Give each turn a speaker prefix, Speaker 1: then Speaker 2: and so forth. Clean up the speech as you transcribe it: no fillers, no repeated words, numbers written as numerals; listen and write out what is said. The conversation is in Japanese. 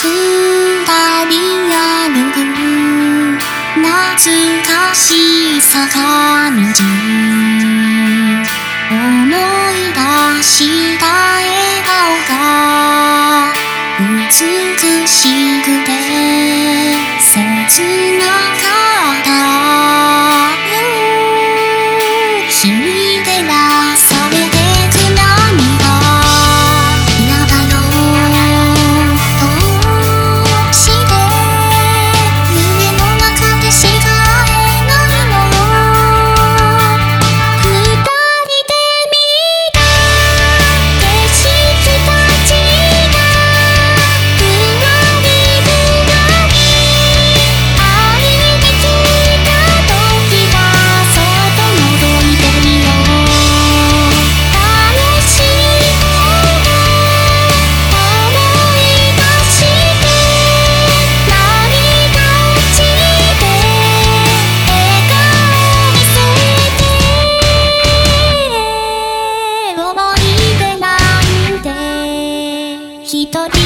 Speaker 1: 二人歩く懐かしい坂道、思い出した笑顔が美しくて切なかった。日に照らされてく涙嫌だよどうして胸の中でしか会えないの。二人で見た景色たちがふわりふわり会いに来た時はそっと覗いてみよう。楽しいこと思い出して涙落ちて笑顔見せて思い出なんて一人